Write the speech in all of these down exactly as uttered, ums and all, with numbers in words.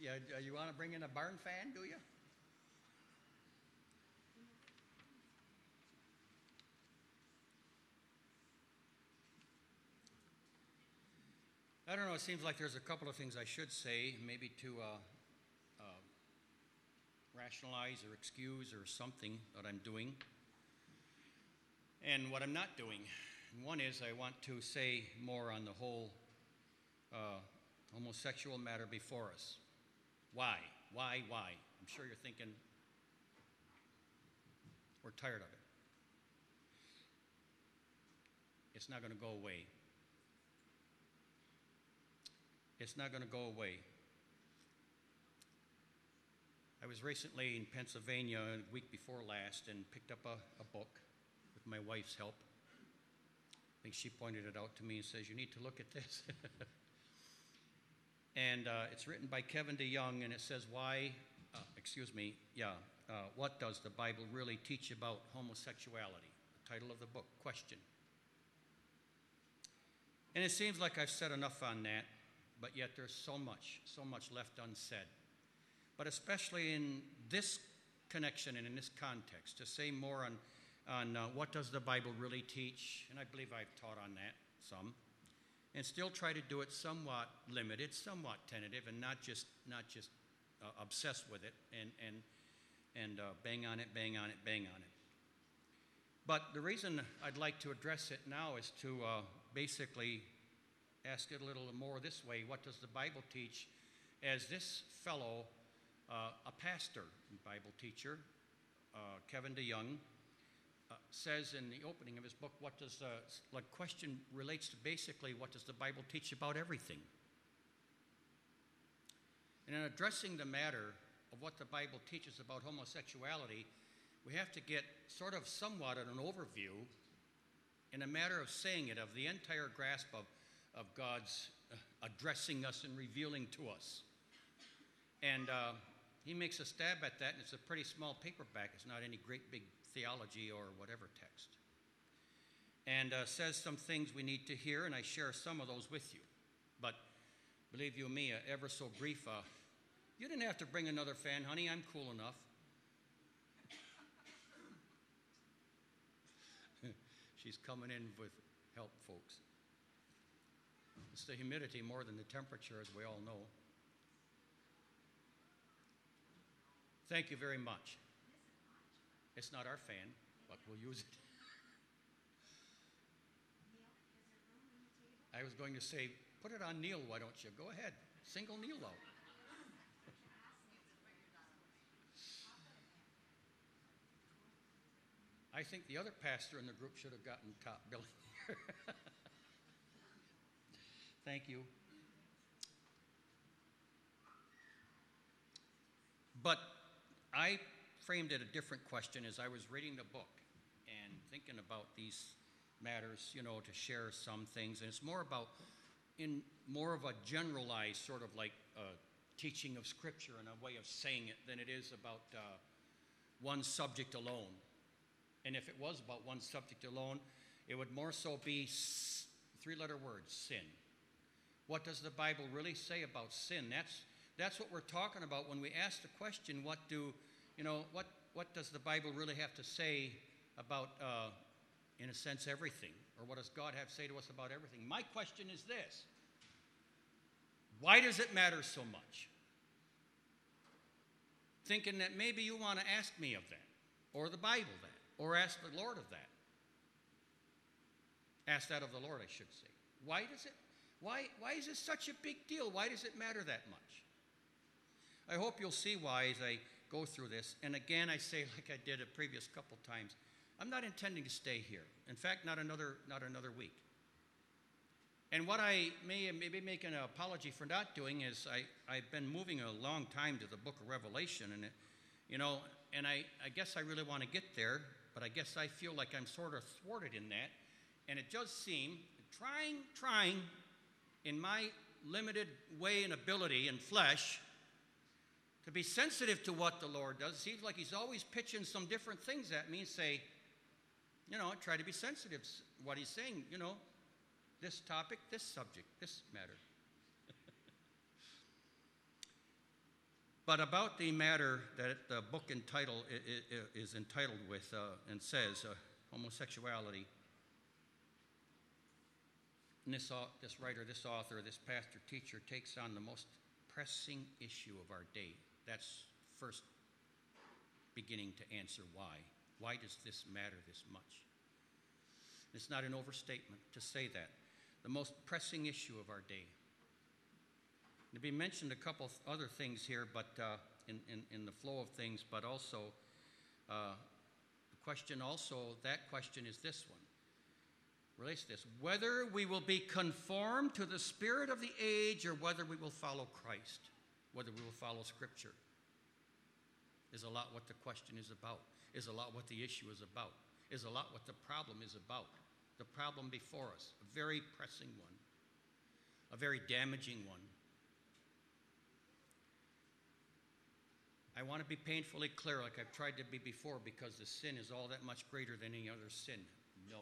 You, you want to bring in a barn fan, do you? I don't know, it seems like there's a couple of things I should say, maybe to uh, uh, rationalize or excuse or something that I'm doing, and what I'm not doing. And one is I want to say more on the whole uh, homosexual matter before us. Why? Why? Why? I'm sure you're thinking, we're tired of it. It's not going to go away. It's not going to go away. I was recently in Pennsylvania a week before last and picked up a, a book with my wife's help. I think she pointed it out to me and says, you need to look at this. And uh, it's written by Kevin DeYoung, and it says, why, uh, excuse me, yeah, uh, what does the Bible really teach about homosexuality? The title of the book, question. And it seems like I've said enough on that, but yet there's so much, so much left unsaid. But especially in this connection and in this context, to say more on, on uh, what does the Bible really teach, and I believe I've taught on that some, and still try to do it somewhat limited, somewhat tentative, and not just not just uh, obsessed with it and and and uh, bang on it, bang on it, bang on it. But the reason I'd like to address it now is to uh, basically ask it a little more this way: what does the Bible teach? As this fellow, uh, a pastor, Bible teacher, uh, Kevin DeYoung, Uh, says in the opening of his book, what does the uh, like question relates to basically what does the Bible teach about everything? And in addressing the matter of what the Bible teaches about homosexuality, we have to get sort of somewhat at an overview in a matter of saying it, of the entire grasp of, of God's uh, addressing us and revealing to us. And uh, he makes a stab at that, and it's a pretty small paperback. It's not any great big theology or whatever text. And uh, says some things we need to hear, and I share some of those with you. But believe you me, uh, ever so brief, uh, you didn't have to bring another fan, honey. I'm cool enough. She's coming in with help, folks. It's the humidity more than the temperature, as we all know. Thank you very much. It's not our fan, but we'll use it. I was going to say, put it on Neil, why don't you? Go ahead, single Neil out. I think the other pastor in the group should have gotten top billing here. Thank you. But I framed it a different question as I was reading the book and thinking about these matters, you know, to share some things. And it's more about, in more of a generalized sort of like uh, teaching of Scripture and a way of saying it than it is about uh, one subject alone. And if it was about one subject alone, it would more so be s- three-letter words, sin. What does the Bible really say about sin? That's, that's what we're talking about when we ask the question, what do You know, what, what does the Bible really have to say about, uh, in a sense, everything? Or what does God have to say to us about everything? My question is this: why does it matter so much? Thinking that maybe you want to ask me of that, or the Bible that, or ask the Lord of that. Ask that of the Lord, I should say. Why does it, why, why is this such a big deal? Why does it matter that much? I hope you'll see why as I go through this. And again, I say, like I did a previous couple times, I'm not intending to stay here. In fact, not another not another week. And what I may maybe make an apology for not doing is I, I've been moving a long time to the book of Revelation, and it, you know, and I, I guess I really want to get there, but I guess I feel like I'm sort of thwarted in that. And it does seem, trying, trying, in my limited way and ability and flesh, to be sensitive to what the Lord does. It seems like he's always pitching some different things at me and say, you know, try to be sensitive to what he's saying, you know, this topic, this subject, this matter. But about the matter that the book entitled, is entitled with uh, and says, uh, homosexuality, and this, this writer, this author, this pastor, teacher takes on the most pressing issue of our day. That's first beginning to answer why. Why does this matter this much? It's not an overstatement to say that. The most pressing issue of our day. To be mentioned a couple other things here, but uh, in, in, in the flow of things, but also uh, the question also, that question is this one. Relates to this. Whether we will be conformed to the spirit of the age or whether we will follow Christ, whether we will follow Scripture, is a lot what the question is about, is a lot what the issue is about, is a lot what the problem is about. The problem before us, a very pressing one, a very damaging one. I want to be painfully clear, like I've tried to be before, because the sin is all that much greater than any other sin. No.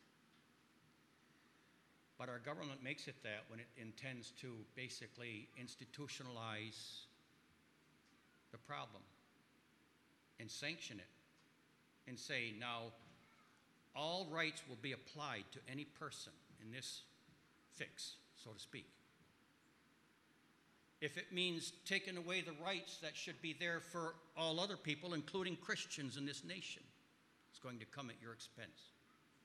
But our government makes it that when it intends to basically institutionalize the problem and sanction it and say, now, all rights will be applied to any person in this fix, so to speak. If it means taking away the rights that should be there for all other people, including Christians in this nation, it's going to come at your expense.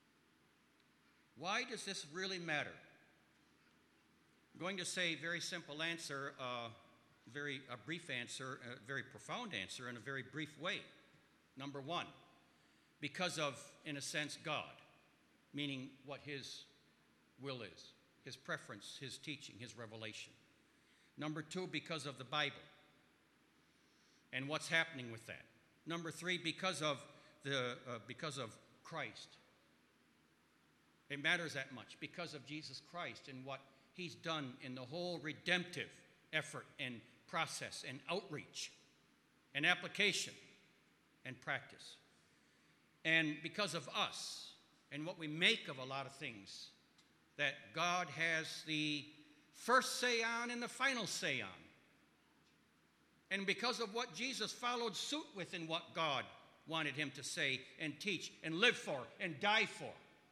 Why does this really matter? I'm going to say a very simple answer, uh, very a brief answer, a very profound answer in a very brief way. Number one, because of, in a sense, God, meaning what His will is, His preference, His teaching, His revelation. Number two, because of the Bible and what's happening with that. Number three, because of the uh, because of Christ. It matters that much because of Jesus Christ and what He's done in the whole redemptive effort and process and outreach and application and practice. And because of us and what we make of a lot of things that God has the first say on and the final say on. And because of what Jesus followed suit with in what God wanted Him to say and teach and live for and die for.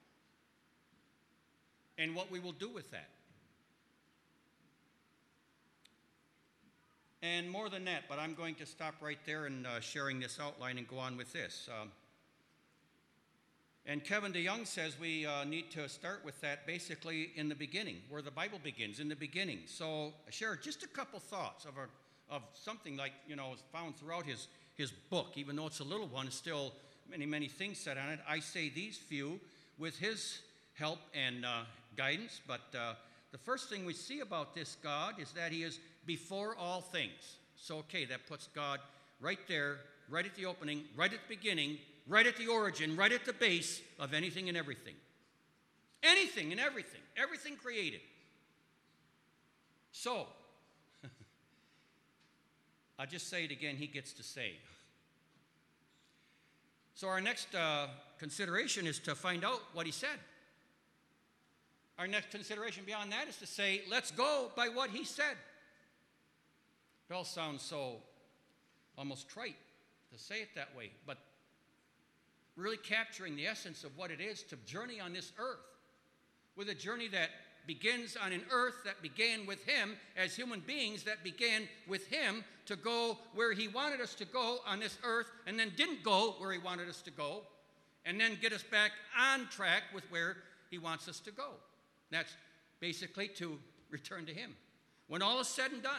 And what we will do with that. And more than that, but I'm going to stop right there and uh, sharing this outline and go on with this. Um, And Kevin DeYoung says we uh, need to start with that basically in the beginning, where the Bible begins, in the beginning. So I share just a couple thoughts of, a, of something like, you know, is found throughout his, his book. Even though it's a little one, still many, many things said on it. I say these few with his help and uh, guidance. But uh, the first thing we see about this God is that He is before all things. So, okay, that puts God right there, right at the opening, right at the beginning, right at the origin, right at the base of anything and everything. Anything and everything. Everything created. So, I'll just say it again, He gets to say. So our next uh, consideration is to find out what He said. Our next consideration beyond that is to say, let's go by what He said. It all sounds so almost trite to say it that way, but really capturing the essence of what it is to journey on this earth, with a journey that begins on an earth that began with Him, as human beings that began with Him to go where He wanted us to go on this earth, and then didn't go where He wanted us to go, and then get us back on track with where He wants us to go. That's basically to return to Him. When all is said and done,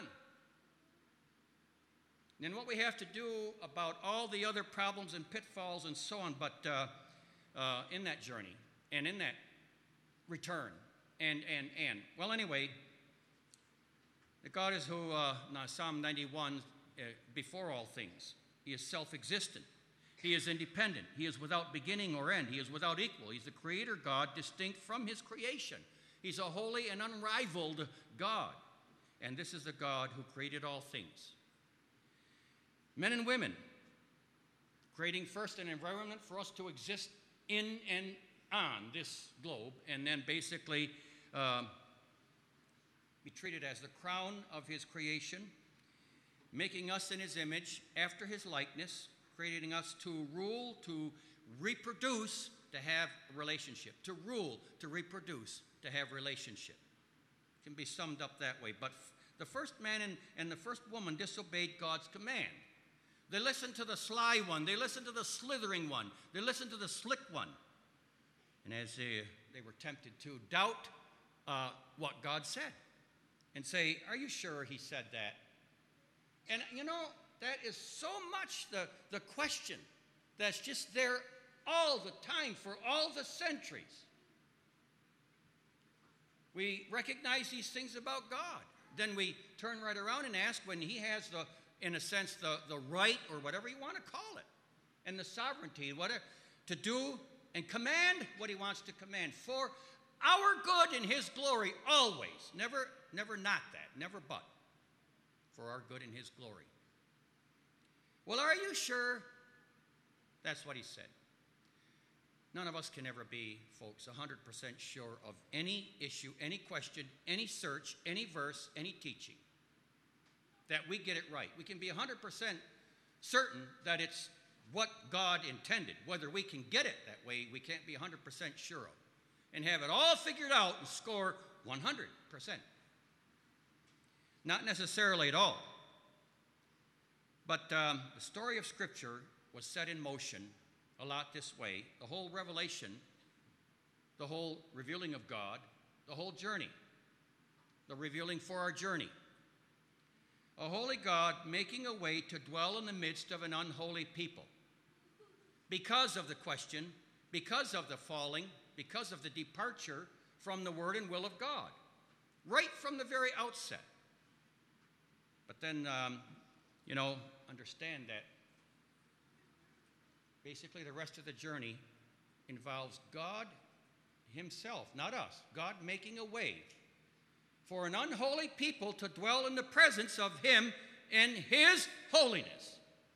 then what we have to do about all the other problems and pitfalls and so on, but uh, uh, in that journey and in that return and, and, and. Well, anyway, the God is who, uh, now Psalm ninety-one, uh, before all things. He is self-existent. He is independent. He is without beginning or end. He is without equal. He's the creator God, distinct from His creation. He's a holy and unrivaled God. And this is the God who created all things. Men and women, creating first an environment for us to exist in and on this globe, and then basically uh, be treated as the crown of His creation. making us in his image, after his likeness, creating us to rule, to reproduce, to have a relationship. To rule, to reproduce, to have relationship. It can be summed up that way. But the first man and, and the first woman disobeyed God's command. They listened to the sly one. They listened to the slithering one. They listened to the slick one. And as they, they were tempted to doubt uh, what God said and say, are you sure he said that? And, you know, that is so much the, the question that's just there all the time for all the centuries. We recognize these things about God. Then we turn right around and ask when he has the, in a sense, the, the right or whatever you want to call it, and the sovereignty, whatever, to do and command what he wants to command for our good and his glory always. Never, never not that, never but. For our good and his glory. Well, are you sure? That's what he said. None of us can ever be, folks, one hundred percent sure of any issue, any question, any search, any verse, any teaching. That we get it right. We can be one hundred percent certain that it's what God intended. Whether we can get it that way, we can't be one hundred percent sure of. And have it all figured out and score one hundred percent. Not necessarily at all. But um, the story of Scripture was set in motion a lot this way. The whole revelation, the whole revealing of God, the whole journey, the revealing for our journey. A holy God making a way to dwell in the midst of an unholy people. Because of the question, because of the falling, because of the departure from the word and will of God. Right from the very outset. But then, um, you know, understand that basically the rest of the journey involves God himself, not us. God making a way for an unholy people to dwell in the presence of him in his holiness.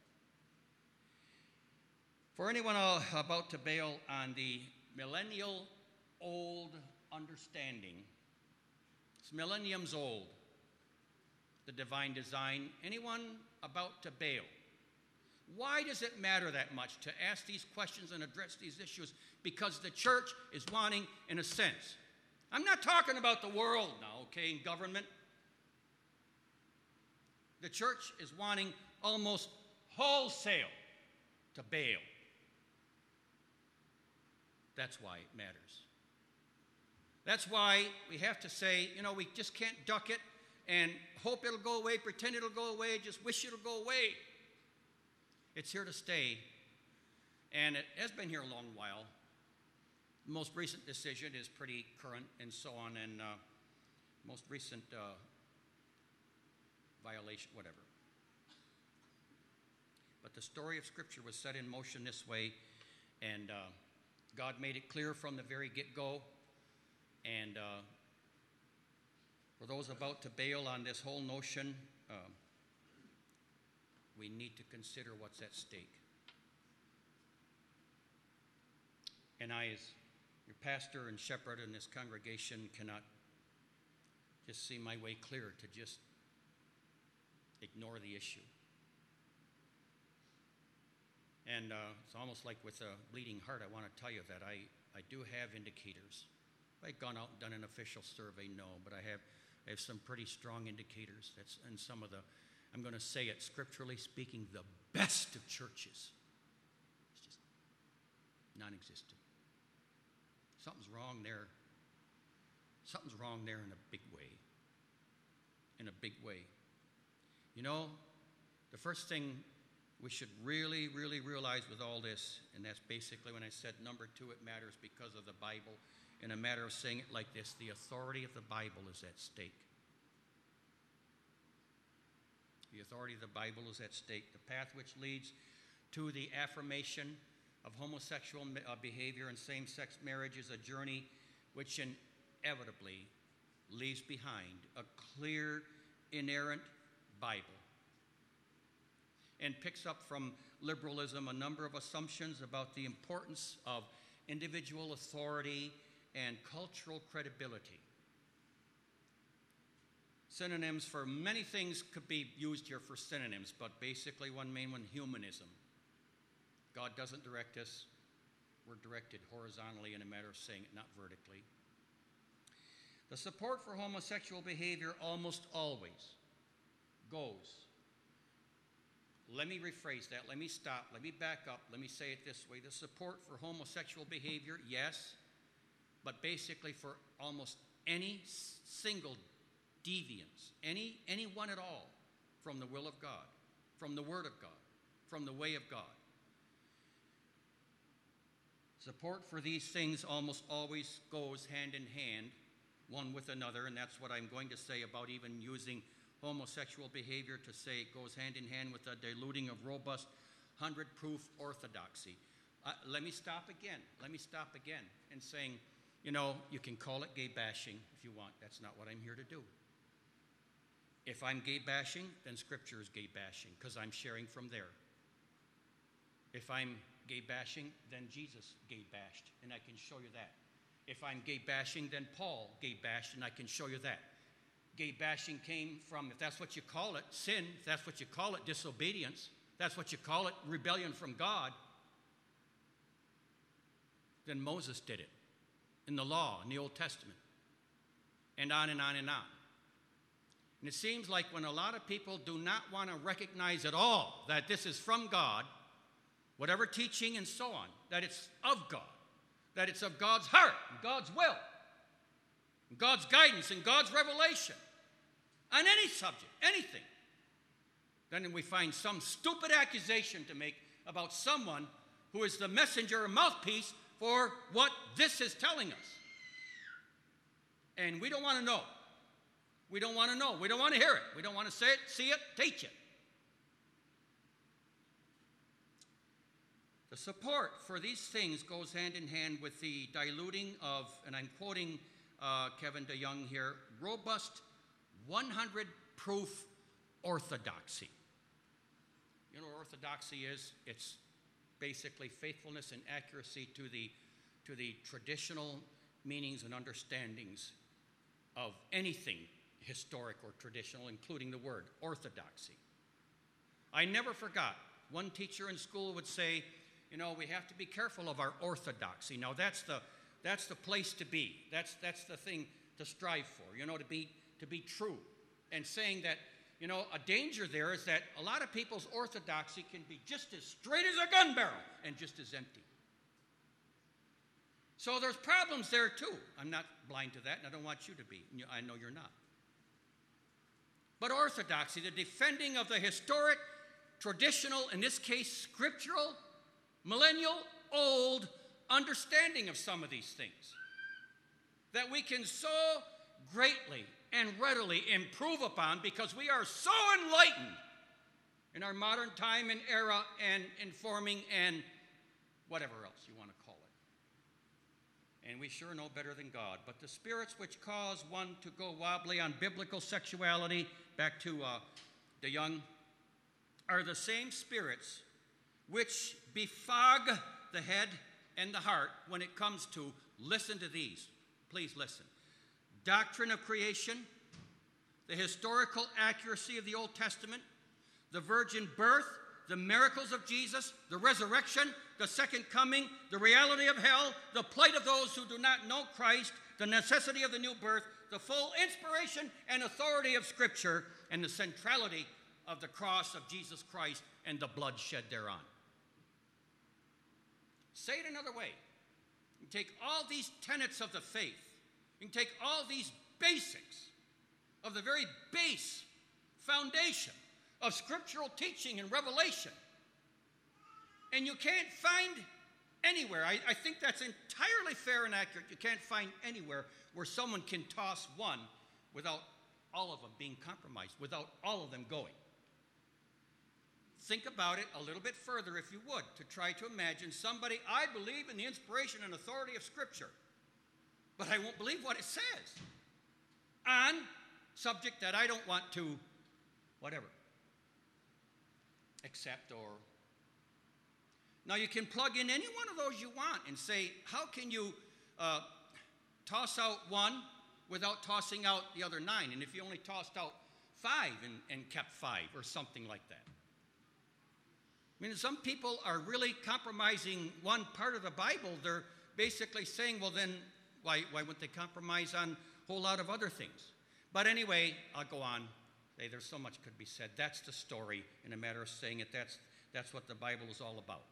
For anyone uh, about to bail on the millennial old understanding, it's millenniums old. The divine design, anyone about to bail. Why does it matter that much to ask these questions and address these issues? Because the church is wanting, in a sense. I'm not talking about the world now, okay, in government. The church is wanting almost wholesale to bail. That's why it matters. That's why we have to say, you know, we just can't duck it and hope it'll go away, pretend it'll go away, just wish it'll go away. It's here to stay, and it has been here a long while. The most recent decision is pretty current and so on, and uh, most recent uh, violation, whatever. But the story of Scripture was set in motion this way, and uh, God made it clear from the very get-go, and uh, for those about to bail on this whole notion, uh, we need to consider what's at stake. And I, as your pastor and shepherd in this congregation, cannot just see my way clear to just ignore the issue. And uh, it's almost like with a bleeding heart, I want to tell you that I, I do have indicators. If I've gone out and done an official survey, no, but I have I have some pretty strong indicators. That's in some of the, I'm going to say it scripturally speaking, the best of churches. It's just non-existent. Something's wrong there. Something's wrong there in a big way. In a big way. You know, the first thing we should really, really realize with all this, and that's basically when I said number two, it matters because of the Bible. In a matter of saying it like this, the authority of the Bible is at stake. The authority of the Bible is at stake. The path which leads to the affirmation of homosexual uh, behavior and same-sex marriage is a journey which inevitably leaves behind a clear, inerrant Bible and picks up from liberalism a number of assumptions about the importance of individual authority and cultural credibility. synonyms for many things could be used here for synonyms, but basically one main one, humanism. God doesn't direct us. We're directed horizontally in a matter of saying it, not vertically. The support for homosexual behavior almost always goes. Let me rephrase that. Let me stop. Let me back up. Let me say it this way. The support for homosexual behavior, yes, but basically for almost any single deviance, any, any one at all from the will of God, from the Word of God, from the way of God. Support for these things almost always goes hand in hand, one with another, and that's what I'm going to say about even using homosexual behavior to say it goes hand in hand with the diluting of robust, hundred-proof orthodoxy. Uh, let me stop again. Let me stop again in saying, you know, you can call it gay bashing if you want. That's not what I'm here to do. If I'm gay bashing, then Scripture is gay bashing because I'm sharing from there. If I'm gay bashing, then Jesus gay bashed, and I can show you that. If I'm gay bashing, then Paul gay bashed, and I can show you that. Gay bashing came from, if that's what you call it, sin, if that's what you call it, disobedience, if that's what you call it, rebellion from God, then Moses did it in the law, in the Old Testament, and on and on and on. And it seems like when a lot of people do not want to recognize at all that this is from God, whatever teaching and so on, that it's of God, that it's of God's heart, and God's will, and God's guidance, and God's revelation, on any subject, anything, then we find some stupid accusation to make about someone who is the messenger or mouthpiece for what this is telling us. And we don't want to know. We don't want to know. We don't want to hear it. We don't want to say it, see it, teach it. The support for these things goes hand in hand with the diluting of, and I'm quoting uh, Kevin DeYoung here, robust, hundred proof orthodoxy. You know what orthodoxy is? It's basically faithfulness and accuracy to the, to the traditional meanings and understandings of anything historic or traditional, including the word orthodoxy. I never forgot, one teacher in school would say, you know, we have to be careful of our orthodoxy. Now, that's the, that's the place to be. That's, that's the thing to strive for, you know, to be, to be true. And saying that, you know, a danger there is that a lot of people's orthodoxy can be just as straight as a gun barrel and just as empty. So there's problems there, too. I'm not blind to that, and I don't want you to be. I know you're not. But orthodoxy, the defending of the historic, traditional, in this case, scriptural, millennial-old understanding of some of these things that we can so greatly and readily improve upon because we are so enlightened in our modern time and era and informing and whatever else you want to call it. And we sure know better than God. But the spirits which cause one to go wobbly on biblical sexuality, back to uh, DeYoung, are the same spirits which befog the head and the heart when it comes to, listen to these, please listen, doctrine of creation, the historical accuracy of the Old Testament, the virgin birth, the miracles of Jesus, the resurrection, the second coming, the reality of hell, the plight of those who do not know Christ, the necessity of the new birth, the full inspiration and authority of Scripture, and the centrality of the cross of Jesus Christ and the blood shed thereon. Say it another way. You take all these tenets of the faith, you can take all these basics of the very base foundation of scriptural teaching and revelation, and you can't find anywhere, I, I think that's entirely fair and accurate, you can't find anywhere where someone can toss one without all of them being compromised, without all of them going. Think about it a little bit further, if you would, to try to imagine somebody, I believe in the inspiration and authority of Scripture, but I won't believe what it says on subject that I don't want to, whatever, accept or... Now, you can plug in any one of those you want and say, how can you uh, toss out one without tossing out the other nine. And if you only tossed out five and, and kept five or something like that. I mean, some people are really compromising one part of the Bible. They're basically saying, well, then why, why wouldn't they compromise on a whole lot of other things? But anyway, I'll go on. Hey, there's so much could be said. That's the story. In a matter of saying it, that's, that's what the Bible is all about.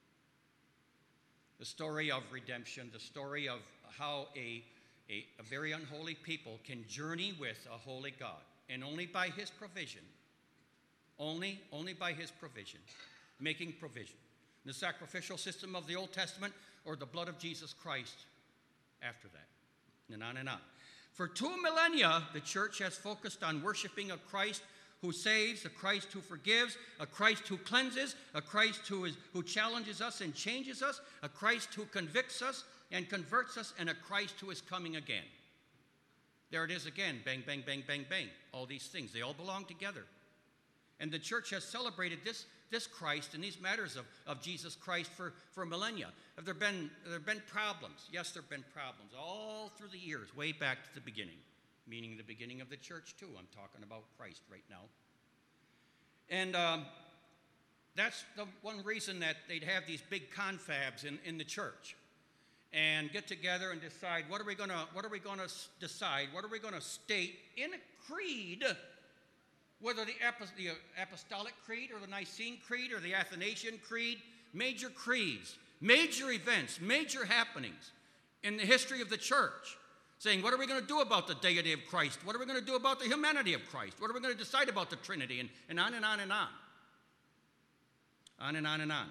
The story of redemption, the story of how a, a, a very unholy people can journey with a holy God. And only by his provision, only, only by his provision, making provision. The sacrificial system of the Old Testament or the blood of Jesus Christ after that. And on and on. For two millennia, the church has focused on worshiping a Christ who saves, a Christ who forgives, a Christ who cleanses, a Christ who, is, who challenges us and changes us, a Christ who convicts us and converts us, and a Christ who is coming again. There it is again, bang, bang, bang, bang, bang. All these things, they all belong together. And the church has celebrated this, this Christ and these matters of, of Jesus Christ for, for millennia. Have there been, have there been problems? Yes, there have been problems all through the years, way back to the beginning, meaning the beginning of the church too. I'm talking about Christ right now. And um, that's the one reason that they'd have these big confabs in, in the church and get together and decide what are we going to what are we going to decide, what are we going to state in a creed, whether the, the Apostolic Creed or the Nicene Creed or the Athanasian Creed, major creeds, major events, major happenings in the history of the church, saying what are we going to do about the deity of Christ, what are we going to do about the humanity of Christ, what are we going to decide about the Trinity, and, and on and on and on. On and on and on.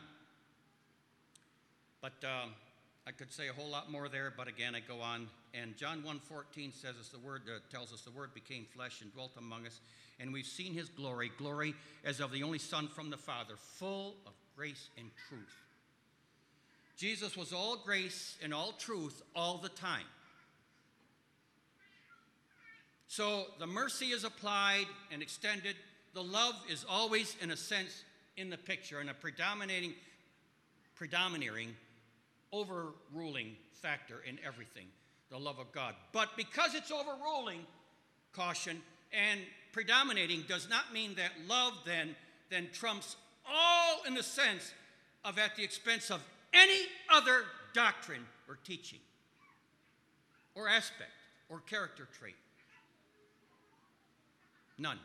But um, I could say a whole lot more there, but again, I go on. And John one fourteen says us the word uh, tells us the word became flesh and dwelt among us, and we've seen his glory, glory as of the only Son from the Father, full of grace and truth. Jesus was all grace and all truth all the time. So the mercy is applied and extended. The love is always, in a sense, in the picture, and a predominating, predominating, overruling factor in everything, the love of God. But because it's overruling, caution, and predominating does not mean that love then, then trumps all in the sense of at the expense of any other doctrine or teaching or aspect or character trait. None.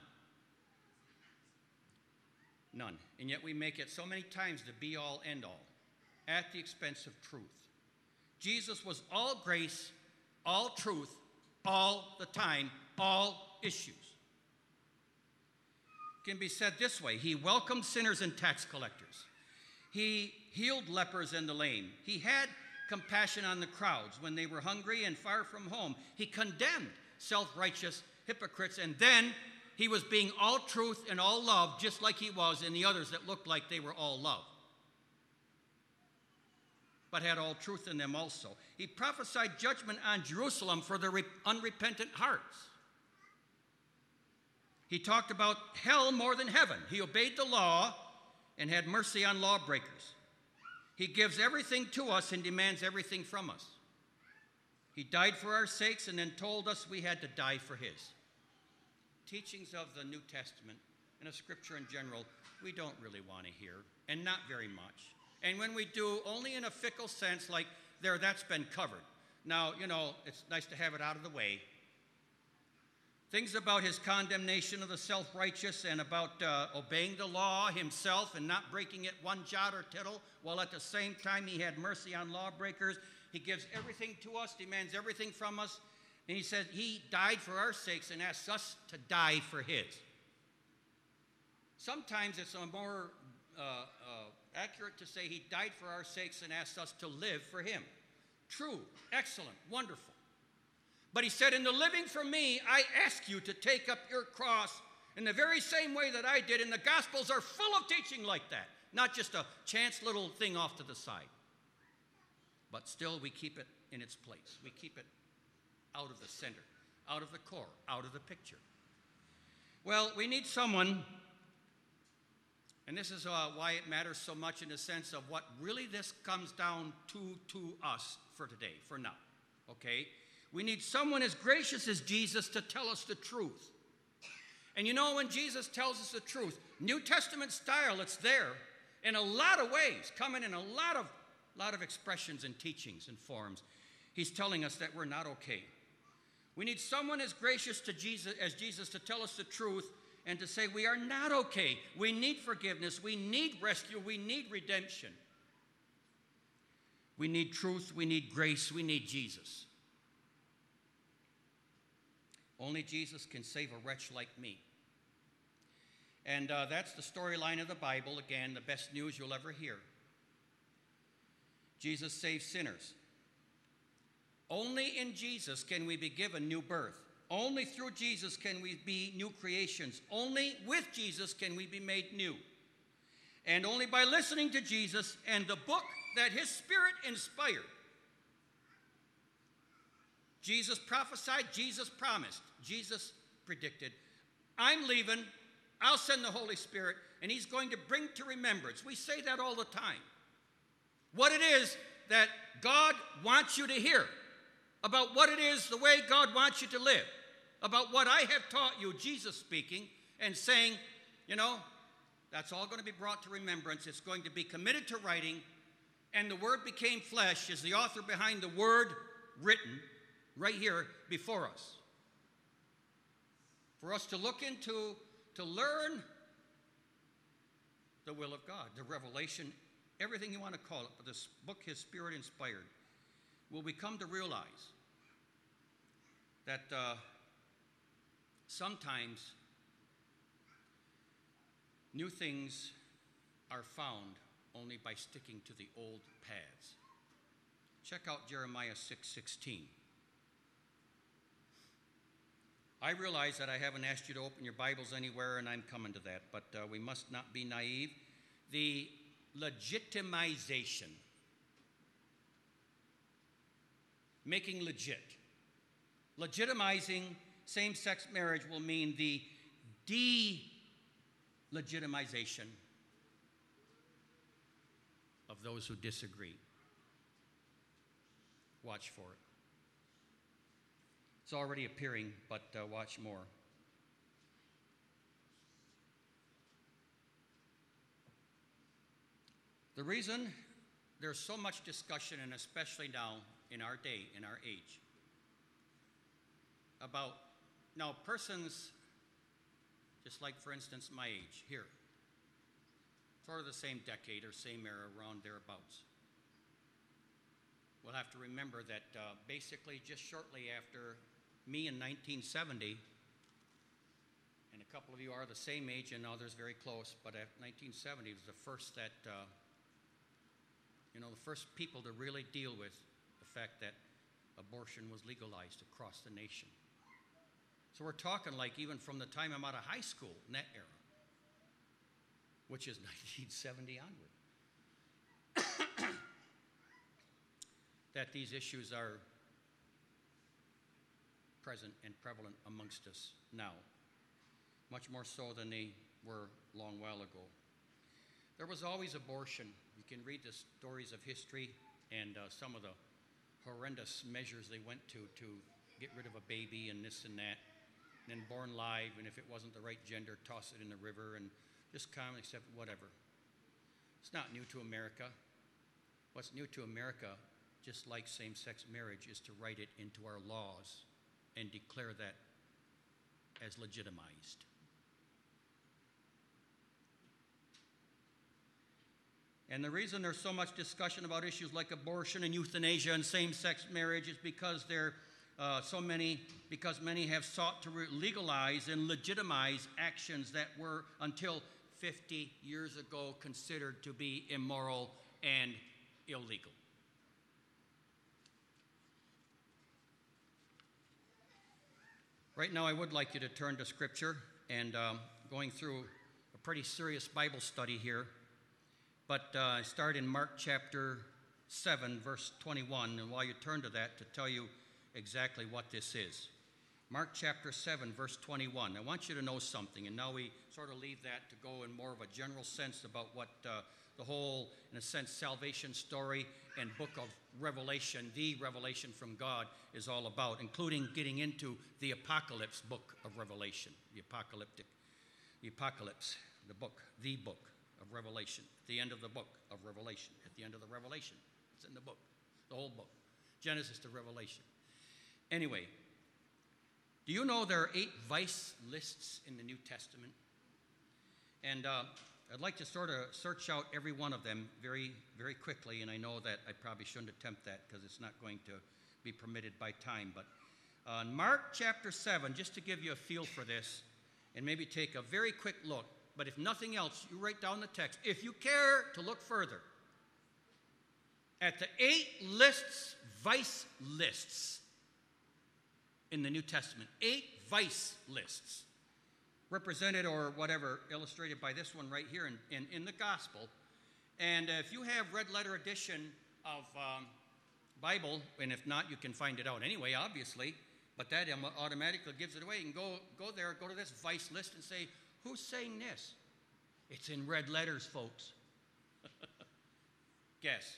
None. And yet we make it so many times the be-all, end-all at the expense of truth. Jesus was all grace, all truth, all the time, all issues. It can be said this way: he welcomed sinners and tax collectors. He healed lepers and the lame. He had compassion on the crowds when they were hungry and far from home. He condemned self-righteous hypocrites, and then he was being all truth and all love, just like he was in the others that looked like they were all love, but had all truth in them also. He prophesied judgment on Jerusalem for their unrepentant hearts. He talked about hell more than heaven. He obeyed the law and had mercy on lawbreakers. He gives everything to us and demands everything from us. He died for our sakes and then told us we had to die for his. Teachings of the New Testament and of Scripture in general, we don't really want to hear, and not very much. And when we do, only in a fickle sense, like there, that's been covered. Now, you know, it's nice to have it out of the way. Things about his condemnation of the self-righteous and about uh, obeying the law himself and not breaking it one jot or tittle, while at the same time he had mercy on lawbreakers. He gives everything to us, demands everything from us. And he said he died for our sakes and asks us to die for his. Sometimes it's a more uh, uh, accurate to say he died for our sakes and asks us to live for him. True, excellent, wonderful. But he said, in the living for me, I ask you to take up your cross in the very same way that I did. And the Gospels are full of teaching like that, not just a chance little thing off to the side. But still, we keep it in its place. We keep it out of the center, out of the core, out of the picture. Well, we need someone, and this is uh, why it matters so much in the sense of what really this comes down to to us for today, for now, okay? We need someone as gracious as Jesus to tell us the truth. And you know, when Jesus tells us the truth, New Testament style, it's there in a lot of ways, coming in a lot of, lot of expressions and teachings and forms. He's telling us that we're not okay. We need someone as gracious to Jesus, as Jesus to tell us the truth and to say we are not okay. We need forgiveness. We need rescue. We need redemption. We need truth. We need grace. We need Jesus. Only Jesus can save a wretch like me. And uh, that's the storyline of the Bible. Again, the best news you'll ever hear. Jesus saves sinners. Only in Jesus can we be given new birth. Only through Jesus can we be new creations. Only with Jesus can we be made new. And only by listening to Jesus and the book that his Spirit inspired. Jesus prophesied, Jesus promised, Jesus predicted. I'm leaving, I'll send the Holy Spirit, and he's going to bring to remembrance. We say that all the time. What it is that God wants you to hear, about what it is, the way God wants you to live, about what I have taught you, Jesus speaking, and saying, you know, that's all going to be brought to remembrance. It's going to be committed to writing, and the Word became flesh is the author behind the Word written right here before us. For us to look into, to learn the will of God, the revelation, everything you want to call it, but this book his Spirit inspired, will we come to realize that uh, sometimes new things are found only by sticking to the old paths. Check out Jeremiah six sixteen. I realize that I haven't asked you to open your Bibles anywhere, and I'm coming to that, but uh, we must not be naive. The legitimization, making legit. Legitimizing same-sex marriage will mean the de-legitimization of those who disagree. Watch for it. It's already appearing, but uh, watch more. The reason there's so much discussion, and especially now in our day, in our age, about now persons, just like, for instance, my age here, sort of the same decade or same era, around thereabouts. We'll have to remember that uh, basically just shortly after me in nineteen seventy, and a couple of you are the same age and others very close, but at nineteen seventy was the first that, uh, you know, the first people to really deal with the fact that abortion was legalized across the nation. So we're talking like even from the time I'm out of high school in that era, which is nineteen seventy onward, that these issues are present and prevalent amongst us now, much more so than they were a long while ago. There was always abortion. You can read the stories of history and uh, some of the horrendous measures they went to to get rid of a baby and this and that, and then born live, and if it wasn't the right gender, toss it in the river, and just commonly accept whatever. It's not new to America. What's new to America, just like same-sex marriage, is to write it into our laws and declare that as legitimized. And the reason there's so much discussion about issues like abortion and euthanasia and same-sex marriage is because there uh, so many, because many have sought to legalize and legitimize actions that were until fifty years ago considered to be immoral and illegal. Right now, I would like you to turn to Scripture, and um, going through a pretty serious Bible study here. But uh, I start in Mark chapter seven, verse twenty-one, and while you turn to that, to tell you exactly what this is. Mark chapter seven, verse twenty-one. I want you to know something, and now we sort of leave that to go in more of a general sense about what uh, the whole, in a sense, salvation story and book of Revelation, the revelation from God, is all about, including getting into the apocalypse book of Revelation, the apocalyptic, the apocalypse, the book, the book of Revelation, at the end of the book of Revelation, at the end of the Revelation. It's in the book, the whole book, Genesis to Revelation. Anyway, do you know there are eight vice lists in the New Testament? And uh, I'd like to sort of search out every one of them very, very quickly, and I know that I probably shouldn't attempt that because it's not going to be permitted by time. But uh, in Mark chapter seven, just to give you a feel for this, and maybe take a very quick look, but if nothing else, you write down the text. If you care to look further at the eight lists, vice lists, in the New Testament, eight vice lists, represented or whatever, illustrated by this one right here in, in, in the gospel. And uh, if you have red letter edition of um, Bible, and if not, you can find it out anyway, obviously, but that automatically gives it away. You can go, go there, go to this vice list and say, who's saying this? It's in red letters, folks. Guess.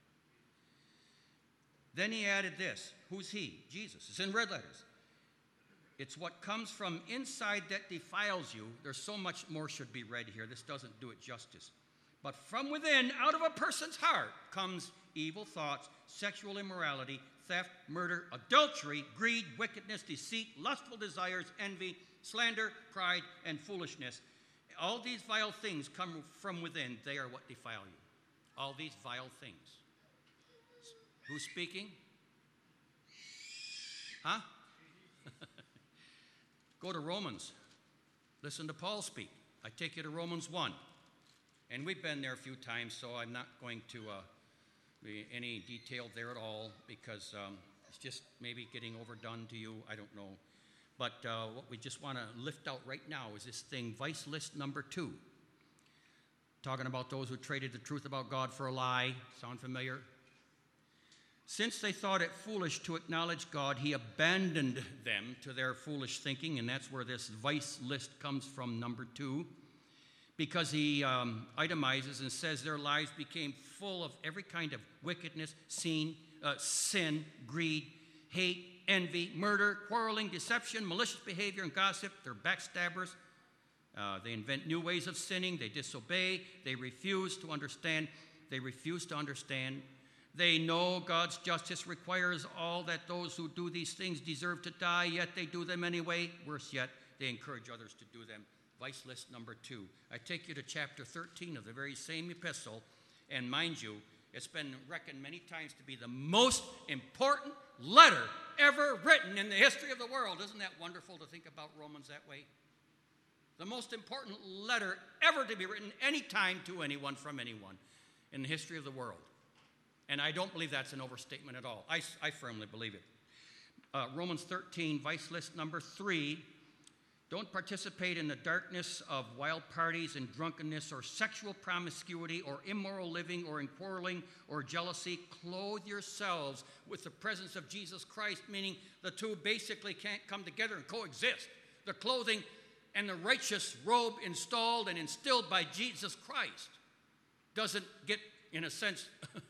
Then he added this. Who's he? Jesus. It's in red letters. It's what comes from inside that defiles you. There's so much more should be read here. This doesn't do it justice. But from within, out of a person's heart, comes evil thoughts, sexual immorality, theft, murder, adultery, greed, wickedness, deceit, lustful desires, envy, slander, pride, and foolishness. All these vile things come from within. They are what defile you. All these vile things. Who's speaking? Huh? Go to Romans. Listen to Paul speak. I take you to Romans one. And we've been there a few times, so I'm not going to uh, be any detail there at all because um, it's just maybe getting overdone to you. I don't know. But uh, what we just want to lift out right now is this thing, vice list number two. Talking about those who traded the truth about God for a lie. Sound familiar? Since they thought it foolish to acknowledge God, he abandoned them to their foolish thinking, and that's where this vice list comes from, number two, because he um, itemizes and says their lives became full of every kind of wickedness, sin, uh, sin, greed, hate, envy, murder, quarreling, deception, malicious behavior, and gossip. They're backstabbers. Uh, they invent new ways of sinning. They disobey. They refuse to understand. They refuse to understand. They know God's justice requires all that those who do these things deserve to die, yet they do them anyway. Worse yet, they encourage others to do them. Vice list number two. I take you to chapter thirteen of the very same epistle, and mind you, it's been reckoned many times to be the most important letter ever written in the history of the world. Isn't that wonderful to think about Romans that way? The most important letter ever to be written any time to anyone from anyone in the history of the world. And I don't believe that's an overstatement at all. I, I firmly believe it. Uh, Romans thirteen, vice list number three. Don't participate in the darkness of wild parties and drunkenness or sexual promiscuity or immoral living or in quarreling or jealousy. Clothe yourselves with the presence of Jesus Christ, meaning the two basically can't come together and coexist. The clothing and the righteous robe installed and instilled by Jesus Christ doesn't get, in a sense,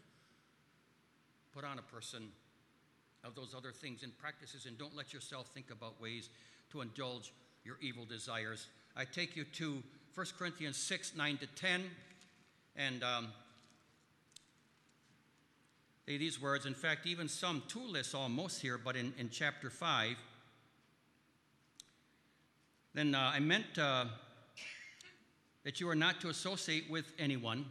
put on a person of those other things and practices, and don't let yourself think about ways to indulge your evil desires. I take you to First Corinthians six, nine to ten, and um, these words, in fact, even some two lists almost here, but in, in chapter five. Then uh, I meant uh, that you are not to associate with anyone.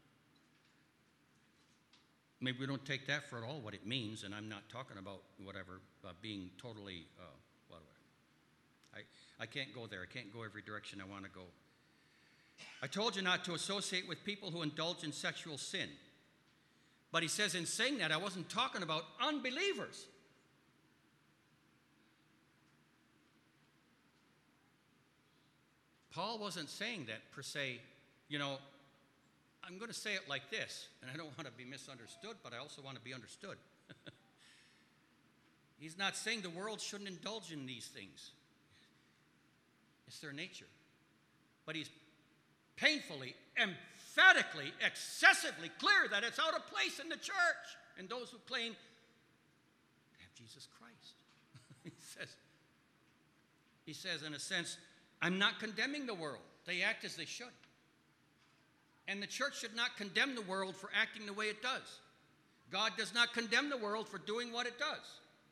Maybe we don't take that for at all what it means, and I'm not talking about whatever, uh, being totally, uh, what do I, I, I can't go there. I can't go every direction I want to go. I told you not to associate with people who indulge in sexual sin. But he says in saying that, I wasn't talking about unbelievers. Paul wasn't saying that per se, you know, I'm going to say it like this, and I don't want to be misunderstood, but I also want to be understood. He's not saying the world shouldn't indulge in these things. It's their nature. But he's painfully, emphatically, excessively clear that it's out of place in the church and those who claim to have Jesus Christ. he says, he says, in a sense, I'm not condemning the world. They act as they should. And the church should not condemn the world for acting the way it does. God does not condemn the world for doing what it does.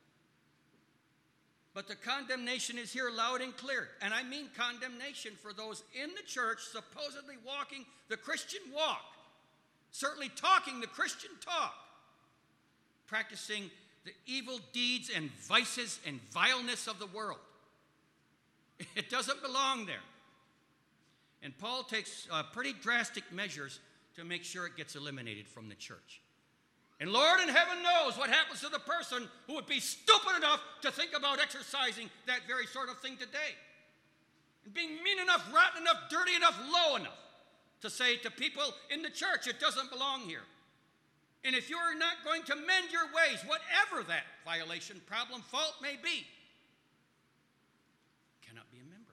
But the condemnation is here loud and clear. And I mean condemnation for those in the church supposedly walking the Christian walk, certainly talking the Christian talk, practicing the evil deeds and vices and vileness of the world. It doesn't belong there. And Paul takes uh, pretty drastic measures to make sure it gets eliminated from the church. And Lord in heaven knows what happens to the person who would be stupid enough to think about exercising that very sort of thing today. And being mean enough, rotten enough, dirty enough, low enough to say to people in the church, it doesn't belong here. And if you're not going to mend your ways, whatever that violation, problem, fault may be, cannot be a member.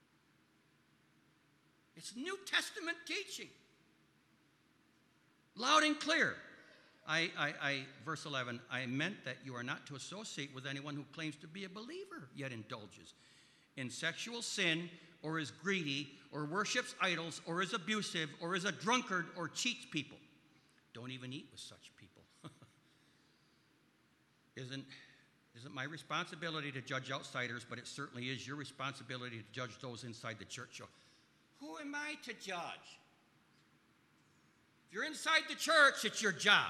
It's New Testament teaching. Loud and clear. I, I, I, verse eleven, I meant that you are not to associate with anyone who claims to be a believer, yet indulges in sexual sin, or is greedy, or worships idols, or is abusive, or is a drunkard, or cheats people. Don't even eat with such people. Isn't, isn't my responsibility to judge outsiders, but it certainly is your responsibility to judge those inside the church. So, who am I to judge? If you're inside the church, it's your job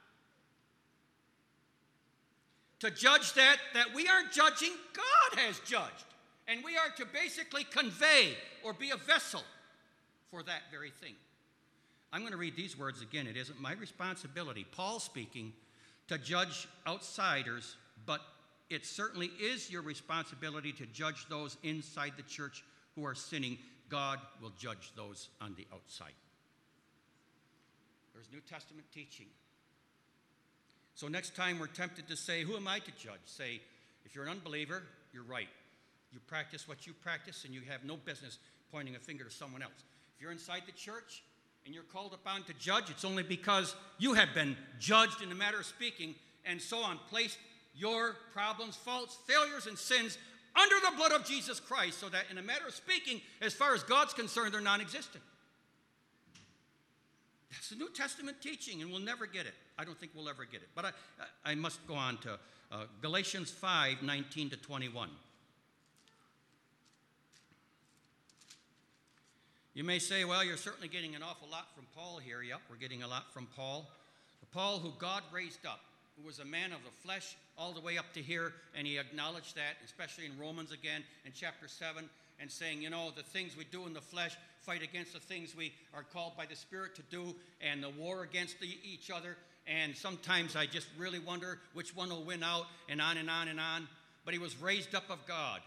to judge that, that we aren't judging, God has judged. And we are to basically convey or be a vessel for that very thing. I'm going to read these words again. It isn't my responsibility, Paul speaking, to judge outsiders, but it certainly is your responsibility to judge those inside the church who are sinning. God will judge those on the outside. There's New Testament teaching. So next time we're tempted to say, who am I to judge? Say, if you're an unbeliever, you're right. You practice what you practice, and you have no business pointing a finger to someone else. If you're inside the church and you're called upon to judge, it's only because you have been judged in a matter of speaking, and so on. Place your problems, faults, failures, and sins under the blood of Jesus Christ, so that in a matter of speaking, as far as God's concerned, they're non-existent. That's the New Testament teaching, and we'll never get it. I don't think we'll ever get it. But I, I must go on to uh, Galatians five, nineteen to twenty-one. You may say, well, you're certainly getting an awful lot from Paul here. Yep, we're getting a lot from Paul. The Paul who God raised up, who was a man of the flesh all the way up to here, and he acknowledged that, especially in Romans again, in chapter seven, and saying, you know, the things we do in the flesh fight against the things we are called by the Spirit to do, and the war against the, each other, and sometimes I just really wonder which one will win out, and on and on and on. But he was raised up of God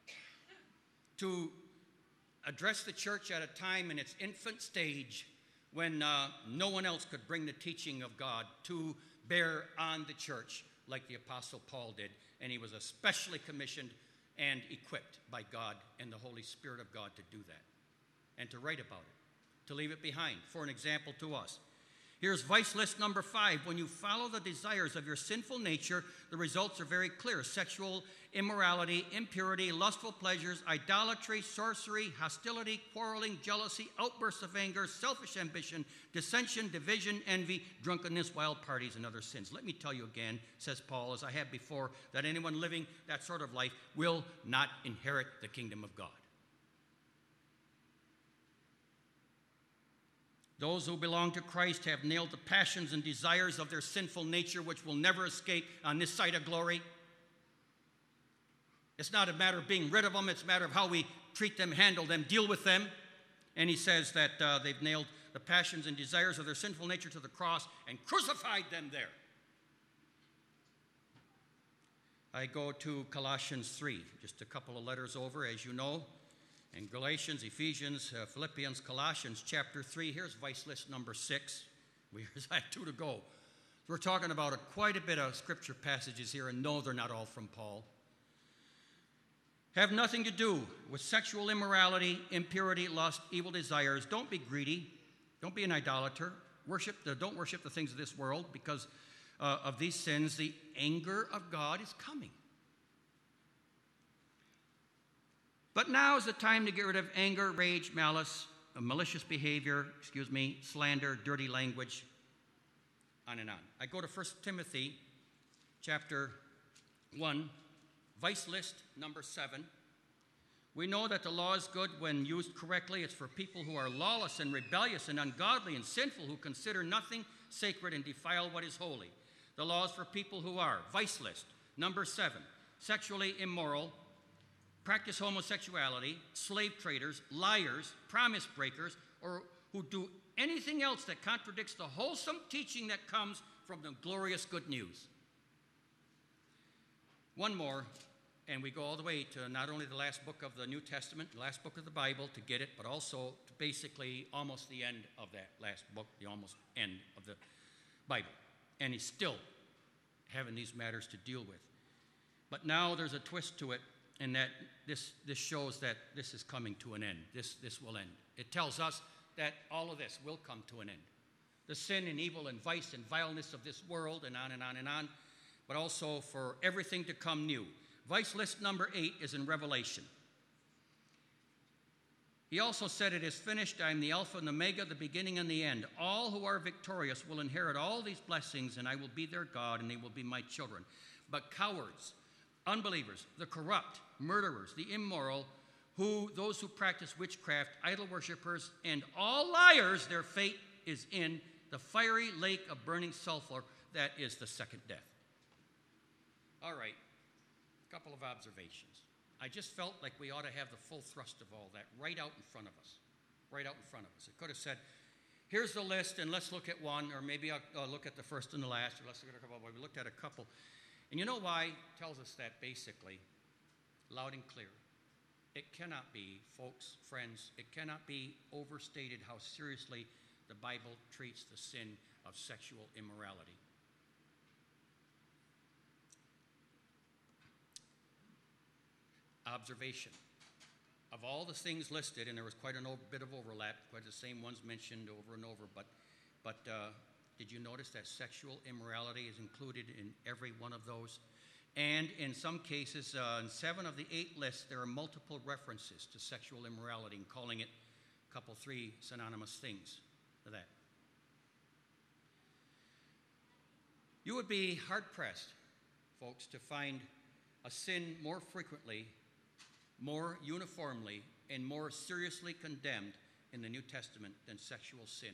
to address the church at a time in its infant stage when uh, no one else could bring the teaching of God to bear on the church like the Apostle Paul did. And he was especially commissioned and equipped by God and the Holy Spirit of God to do that and to write about it, to leave it behind for an example to us. Here's vice list number five. When you follow the desires of your sinful nature, the results are very clear. Sexual immorality, impurity, lustful pleasures, idolatry, sorcery, hostility, quarreling, jealousy, outbursts of anger, selfish ambition, dissension, division, envy, drunkenness, wild parties, and other sins. Let me tell you again, says Paul, as I have before, that anyone living that sort of life will not inherit the kingdom of God. Those who belong to Christ have nailed the passions and desires of their sinful nature, which will never escape on this side of glory. It's not a matter of being rid of them. It's a matter of how we treat them, handle them, deal with them. And he says that uh, they've nailed the passions and desires of their sinful nature to the cross and crucified them there. I go to Colossians three, just a couple of letters over, as you know. And Galatians, Ephesians, uh, Philippians, Colossians, chapter three. Here's vice list number six. We I have two to go. We're talking about a, quite a bit of scripture passages here, and no, they're not all from Paul. Have nothing to do with sexual immorality, impurity, lust, evil desires. Don't be greedy. Don't be an idolater. Worship the, don't worship the things of this world, because uh, of these sins, the anger of God is coming. But now is the time to get rid of anger, rage, malice, malicious behavior, excuse me, slander, dirty language, on and on. I go to First Timothy chapter one, vice list number seven. We know that the law is good when used correctly. It's for people who are lawless and rebellious and ungodly and sinful, who consider nothing sacred and defile what is holy. The law is for people who are, vice list number seven, sexually immoral, practice homosexuality, slave traders, liars, promise breakers, or who do anything else that contradicts the wholesome teaching that comes from the glorious good news. One more, and we go all the way to not only the last book of the New Testament, the last book of the Bible to get it, but also to basically almost the end of that last book, the almost end of the Bible. And he's still having these matters to deal with. But now there's a twist to it, and that this, this shows that this is coming to an end. This, this will end. It tells us that all of this will come to an end. The sin and evil and vice and vileness of this world, and on and on and on, but also for everything to come new. Vice list number eight is in Revelation. He also said, "It is finished. I am the Alpha and the Omega, the beginning and the end. All who are victorious will inherit all these blessings, and I will be their God, and they will be my children. But cowards, unbelievers, the corrupt, murderers, the immoral, who those who practice witchcraft, idol worshippers, and all liars, their fate is in the fiery lake of burning sulfur. That is the second death." All right, a couple of observations. I just felt like we ought to have the full thrust of all that right out in front of us, right out in front of us. It could have said, here's the list, and let's look at one, or maybe I'll, I'll look at the first and the last, or let's look at a couple. We looked at a couple. And you know why? It tells us that basically, loud and clear. It cannot be, folks, friends, it cannot be overstated how seriously the Bible treats the sin of sexual immorality. Observation. Of all the things listed, and there was quite a o- bit of overlap, quite the same ones mentioned over and over, but, but uh, did you notice that sexual immorality is included in every one of those? And in some cases, uh, in seven of the eight lists, there are multiple references to sexual immorality, and calling it a couple, three synonymous things to that. You would be hard-pressed, folks, to find a sin more frequently, more uniformly, and more seriously condemned in the New Testament than sexual sin.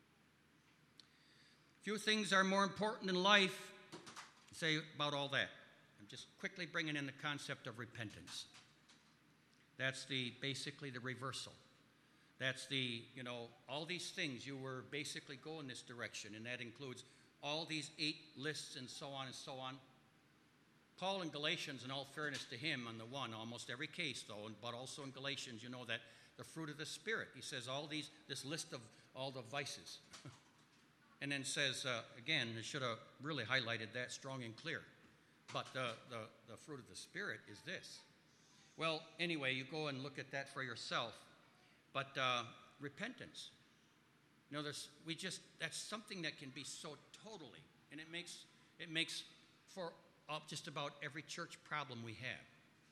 Few things are more important in life, say about all that. I'm just quickly bringing in the concept of repentance. That's the basically the reversal. That's the, you know, all these things, you were basically going this direction, and that includes all these eight lists and so on and so on. Paul in Galatians, in all fairness to him, on the one, almost every case though, but also in Galatians, you know that the fruit of the Spirit, he says all these, this list of all the vices. And then says, uh, again, it should have really highlighted that strong and clear. But the, the, the fruit of the Spirit is this. Well, anyway, you go and look at that for yourself. But uh, repentance. You know, there's, we just, that's something that can be so totally, and it makes, it makes for up just about every church problem we have.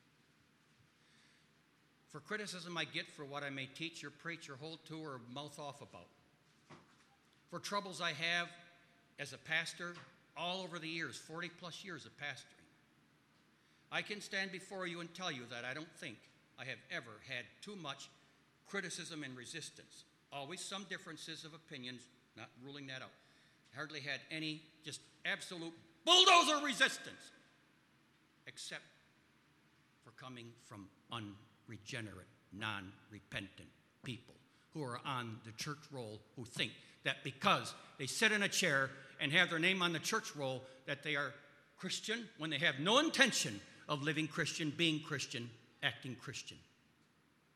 For criticism I get for what I may teach or preach or hold to or mouth off about. For troubles I have as a pastor all over the years, forty plus years of pastoring. I can stand before you and tell you that I don't think I have ever had too much criticism and resistance. Always some differences of opinions, not ruling that out. Hardly had any just absolute bulldozer resistance, except for coming from unregenerate, non-repentant people who are on the church roll, who think that because they sit in a chair and have their name on the church roll that they are Christian when they have no intention of living Christian, being Christian, acting Christian.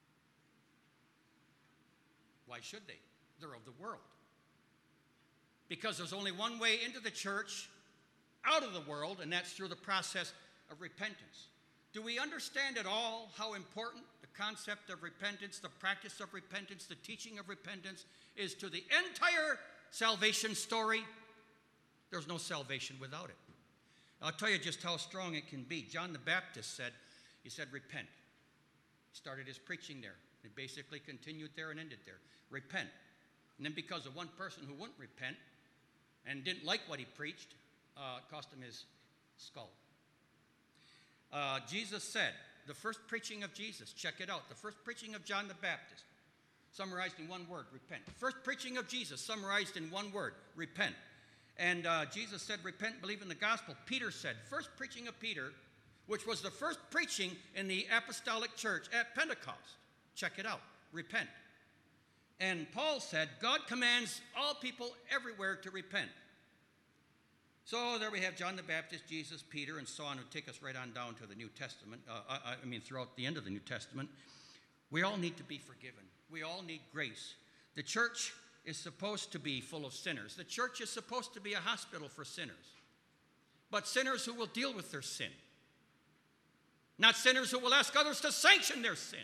Why should they? They're of the world. Because there's only one way into the church, out of the world, and that's through the process of repentance. Do we understand at all how important the concept of repentance, the practice of repentance, the teaching of repentance is to the entire salvation story? There's no salvation without it. I'll tell you just how strong it can be. John the Baptist said, he said, repent. He started his preaching there. It basically continued there and ended there. Repent. And then because of one person who wouldn't repent and didn't like what he preached, uh, it cost him his skull. Uh, Jesus said, the first preaching of Jesus, check it out, the first preaching of John the Baptist, summarized in one word, repent. First preaching of Jesus, summarized in one word, repent. And uh, Jesus said, repent, believe in the gospel. Peter said, first preaching of Peter, which was the first preaching in the apostolic church at Pentecost. Check it out, repent. And Paul said, God commands all people everywhere to repent. So there we have John the Baptist, Jesus, Peter, and so on, who take us right on down to the New Testament. Uh, I, I mean, throughout the end of the New Testament. We all need to be forgiven. We all need grace. The church is supposed to be full of sinners. The church is supposed to be a hospital for sinners. But sinners who will deal with their sin. Not sinners who will ask others to sanction their sin.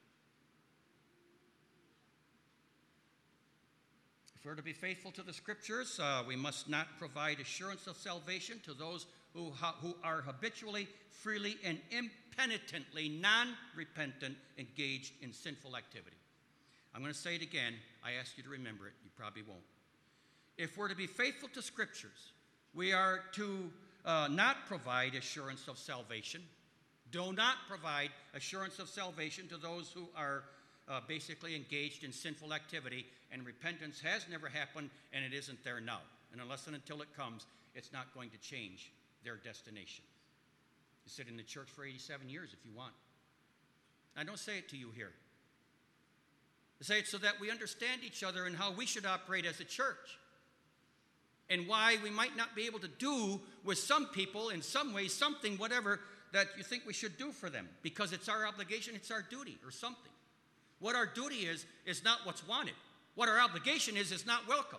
If we're to be faithful to the Scriptures, uh, we must not provide assurance of salvation to those who, ha- who are habitually, freely, and impenitently, non-repentant, engaged in sinful activity. I'm going to say it again. I ask you to remember it. You probably won't. If we're to be faithful to Scriptures, we are to uh, not provide assurance of salvation. Do not provide assurance of salvation to those who are uh, basically engaged in sinful activity, and repentance has never happened, and it isn't there now. And unless and until it comes, it's not going to change their destination. You sit in the church for eighty-seven years if you want. I don't say it to you here. I say it so that we understand each other and how we should operate as a church, and why we might not be able to do with some people in some way something, whatever, that you think we should do for them, because it's our obligation, it's our duty, or something. What our duty is, is not what's wanted. What our obligation is, is not welcome.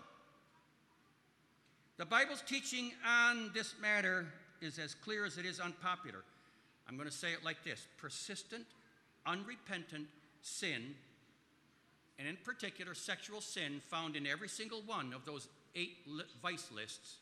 The Bible's teaching on this matter is as clear as it is unpopular. I'm going to say it like this. Persistent, unrepentant sin, and in particular sexual sin, found in every single one of those eight li- vice lists,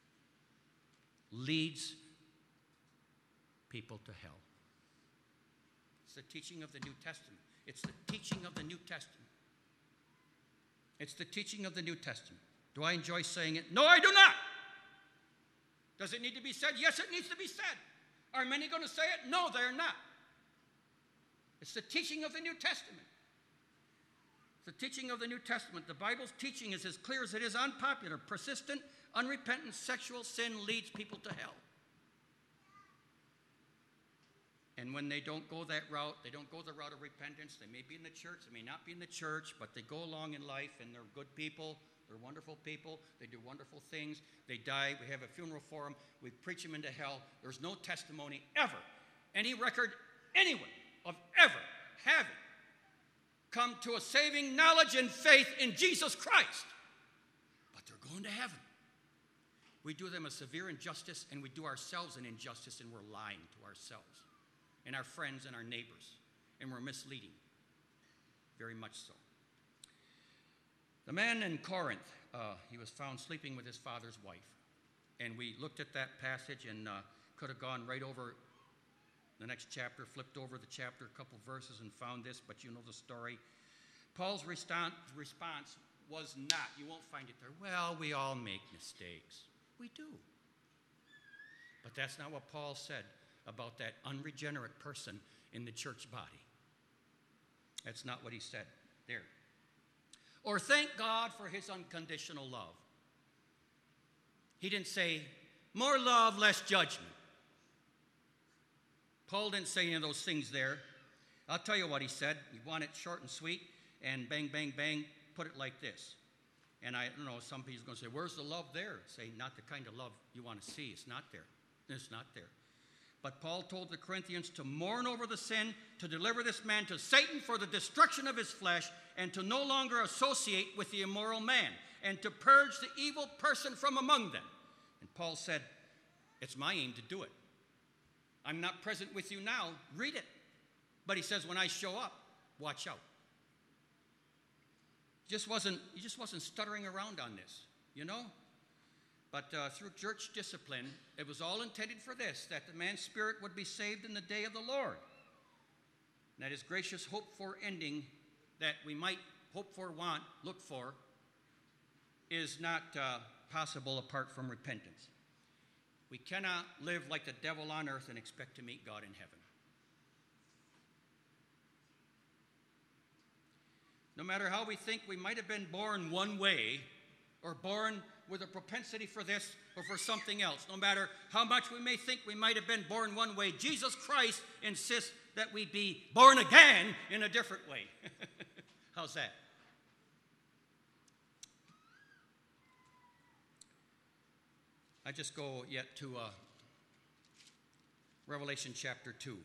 leads people to hell. It's the teaching of the New Testament. It's the teaching of the New Testament. It's the teaching of the New Testament. Do I enjoy saying it? No, I do not. Does it need to be said? Yes, it needs to be said. Are many going to say it? No, they're not. It's the teaching of the New Testament. It's the teaching of the New Testament. The Bible's teaching is as clear as it is unpopular. Persistent, unrepentant sexual sin leads people to hell. And when they don't go that route, they don't go the route of repentance. They may be in the church, they may not be in the church, but they go along in life, and they're good people. They're wonderful people. They do wonderful things. They die. We have a funeral for them. We preach them into hell. There's no testimony ever, any record anywhere of ever having come to a saving knowledge and faith in Jesus Christ. But they're going to heaven. We do them a severe injustice, and we do ourselves an injustice, and we're lying to ourselves and our friends and our neighbors, and we're misleading, very much so. The man in Corinth, uh, he was found sleeping with his father's wife, and we looked at that passage and uh, could have gone right over the next chapter, flipped over the chapter, a couple verses, and found this, but you know the story. Paul's response was not, you won't find it there, well, we all make mistakes. We do. But that's not what Paul said about that unregenerate person in the church body. That's not what he said there. Or thank God for his unconditional love. He didn't say, more love, less judgment. Paul didn't say any of those things there. I'll tell you what he said. You want it short and sweet, and bang, bang, bang, put it like this. And I don't know, some people are going to say, where's the love there? Say, not the kind of love you want to see. It's not there. It's not there. But Paul told the Corinthians to mourn over the sin, to deliver this man to Satan for the destruction of his flesh, and to no longer associate with the immoral man. and to purge the evil person from among them. And Paul said, it's my aim to do it. I'm not present with you now. Read it. But he says, when I show up, watch out. Just wasn't, he just wasn't stuttering around on this, you know? But uh, through church discipline, it was all intended for this, that the man's spirit would be saved in the day of the Lord. And that his gracious hope-for ending that we might hope for, want, look for, is not uh, possible apart from repentance. We cannot live like the devil on earth and expect to meet God in heaven. No matter how we think we might have been born one way, or born with a propensity for this or for something else, no matter how much we may think we might have been born one way, Jesus Christ insists that we be born again in a different way. How's that? I just go yet to uh, Revelation chapter two.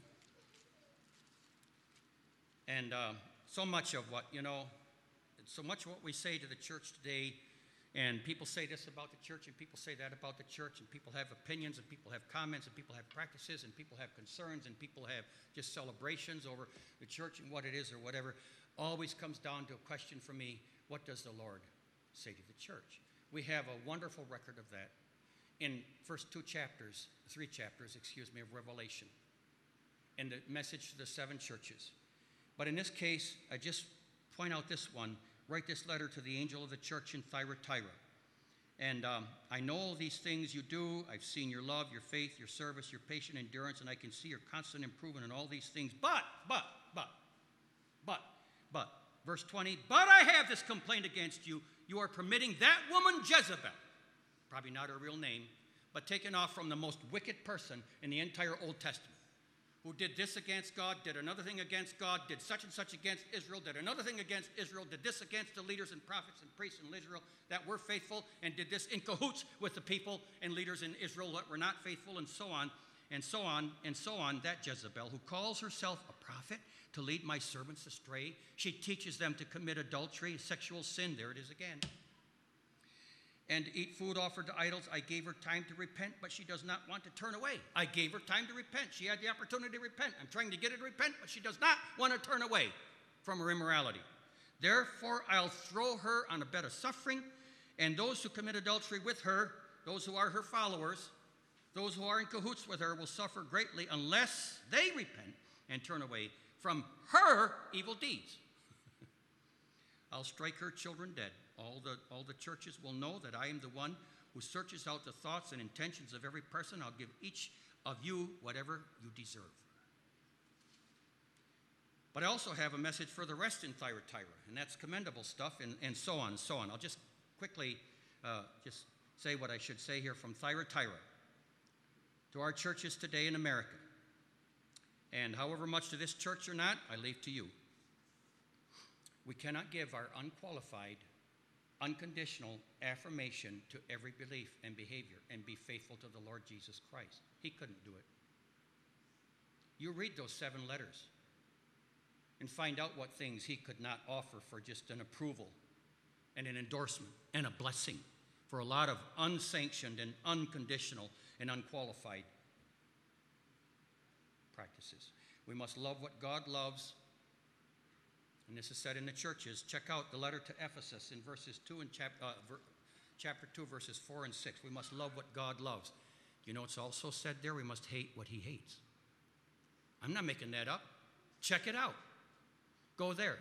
And uh, so much of what, you know, so much of what we say to the church today, and people say this about the church, and people say that about the church, and people have opinions, and people have comments, and people have practices, and people have concerns, and people have just celebrations over the church and what it is or whatever, always comes down to a question for me, what does the Lord say to the church? We have a wonderful record of that in first two chapters, three chapters, excuse me, of Revelation, and the message to the seven churches. But in this case, I just point out this one. Write this letter to the angel of the church in Thyatira. And um, I know all these things you do. I've seen your love, your faith, your service, your patient endurance, and I can see your constant improvement in all these things. But, but, but, but, but, verse twenty, but I have this complaint against you. You are permitting that woman Jezebel, probably not her real name, but taken off from the most wicked person in the entire Old Testament, who did this against God, did another thing against God, did such and such against Israel, did another thing against Israel, did this against the leaders and prophets and priests in Israel that were faithful, and did this in cahoots with the people and leaders in Israel that were not faithful, and so on, and so on, and so on. That Jezebel, who calls herself a prophet to lead my servants astray, she teaches them to commit adultery, sexual sin, there it is again, and to eat food offered to idols. I gave her time to repent, but she does not want to turn away. I gave her time to repent. She had the opportunity to repent. I'm trying to get her to repent, but she does not want to turn away from her immorality. Therefore, I'll throw her on a bed of suffering, and those who commit adultery with her, those who are her followers, those who are in cahoots with her, will suffer greatly unless they repent and turn away from her evil deeds. I'll strike her children dead. All the, all the churches will know that I am the one who searches out the thoughts and intentions of every person. I'll give each of you whatever you deserve. But I also have a message for the rest in Thyatira, and that's commendable stuff, and, and so on and so on. I'll just quickly uh, just say what I should say here from Thyatira to our churches today in America. And however much to this church or not, I leave to you. We cannot give our unqualified, unconditional affirmation to every belief and behavior and be faithful to the Lord Jesus Christ. He couldn't do it. You read those seven letters and find out what things he could not offer for just an approval and an endorsement and a blessing for a lot of unsanctioned and unconditional and unqualified practices. We must love what God loves. And this is said in the churches. Check out the letter to Ephesus in verses two and chap, uh, ver, chapter two, verses four and six. We must love what God loves. You know, it's also said there we must hate what he hates. I'm not making that up. Check it out. Go there.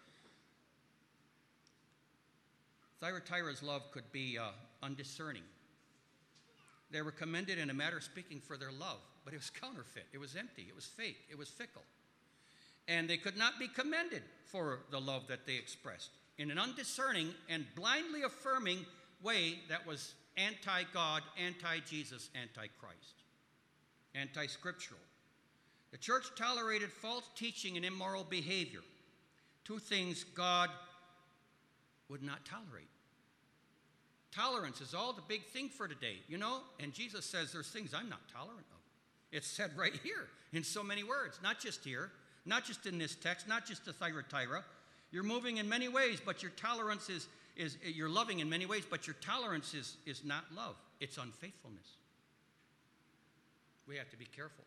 Thyatira's love could be uh, undiscerning. They were commended in a matter of speaking for their love, but it was counterfeit. It was empty. It was fake. It was fickle. And they could not be commended for the love that they expressed in an undiscerning and blindly affirming way that was anti-God, anti-Jesus, anti-Christ, anti-scriptural. The church tolerated false teaching and immoral behavior, two things God would not tolerate. Tolerance is all the big thing for today, you know, and Jesus says there's things I'm not tolerant of. It's said right here in so many words, not just here. Not just in this text, not just to Thyatira. You're moving in many ways, but your tolerance is, is you're loving in many ways, but your tolerance is, is not love. It's unfaithfulness. We have to be careful.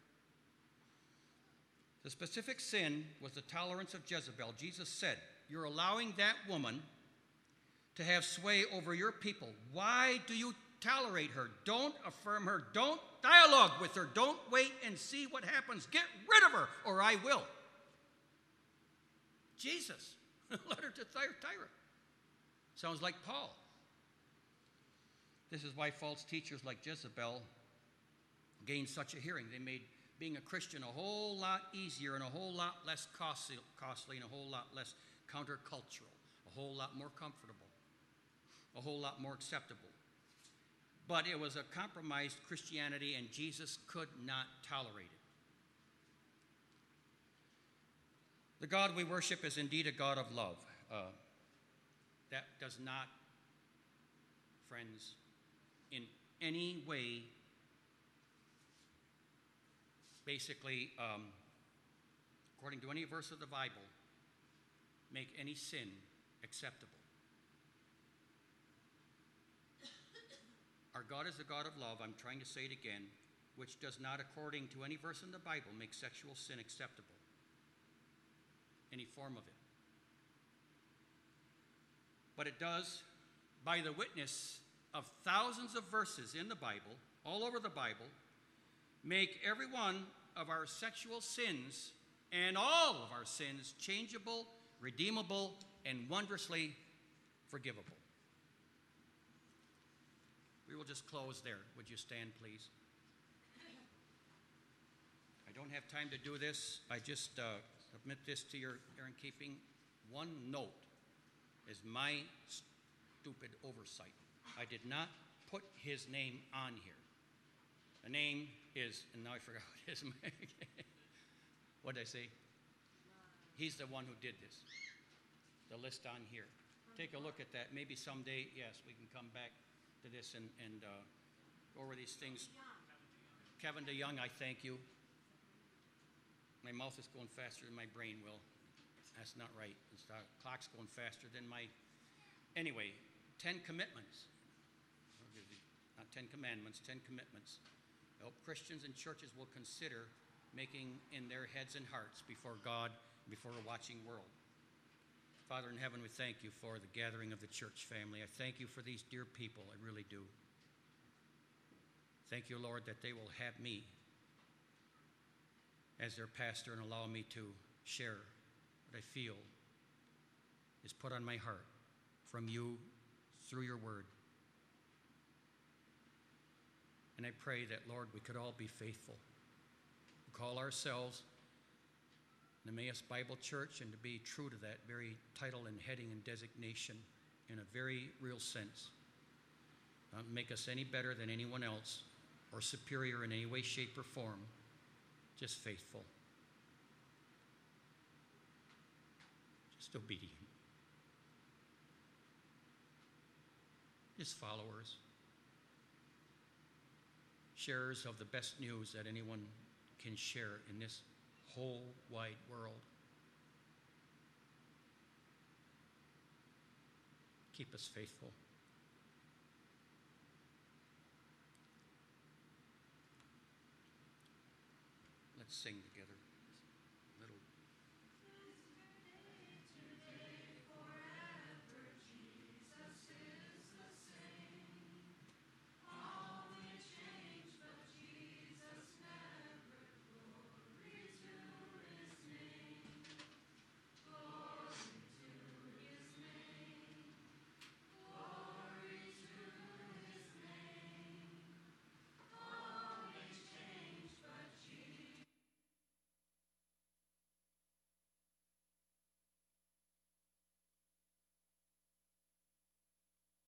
The specific sin was the tolerance of Jezebel. Jesus said, you're allowing that woman to have sway over your people. Why do you tolerate her? Don't affirm her. Don't dialogue with her. Don't wait and see what happens. Get rid of her, or I will. Jesus, letter to Thyatira. Sounds like Paul. This is why false teachers like Jezebel gained such a hearing. They made being a Christian a whole lot easier and a whole lot less costly, costly and a whole lot less countercultural, a whole lot more comfortable, a whole lot more acceptable. But it was a compromised Christianity, and Jesus could not tolerate it. The God we worship is indeed a God of love. Uh, that does not, friends, in any way basically, um, according to any verse of the Bible, make any sin acceptable. Our God is a God of love, I'm trying to say it again, which does not, according to any verse in the Bible, make sexual sin acceptable. Any form of it. But it does, by the witness of thousands of verses in the Bible, all over the Bible, make every one of our sexual sins and all of our sins changeable, redeemable, and wondrously forgivable. We will just close there. Would you stand, please? I don't have time to do this. I just uh, submit this to your care and keeping. One note is my stupid oversight. I did not put his name on here. The name is, and now I forgot what his name is. What did I say? He's the one who did this. The list on here. Take a look at that. Maybe someday, yes, we can come back to this and, and uh, go over these things. Kevin DeYoung, I thank you. My mouth is going faster than my brain will. That's not right. It's the clock's going faster than my... Anyway, Ten Commitments. Not Ten Commandments, Ten Commitments. I hope Christians and churches will consider making in their heads and hearts before God, before a watching world. Father in heaven, we thank you for the gathering of the church family. I thank you for these dear people. I really do. Thank you, Lord, that they will have me as their pastor and allow me to share what I feel is put on my heart from you through your word. And I pray that, Lord, we could all be faithful. We call ourselves the Emmaus Bible Church, and to be true to that very title and heading and designation in a very real sense. Not make us any better than anyone else or superior in any way, shape, or form. Just faithful. Just obedient. Just followers. Sharers of the best news that anyone can share in this whole wide world. Keep us faithful. Let's sing together.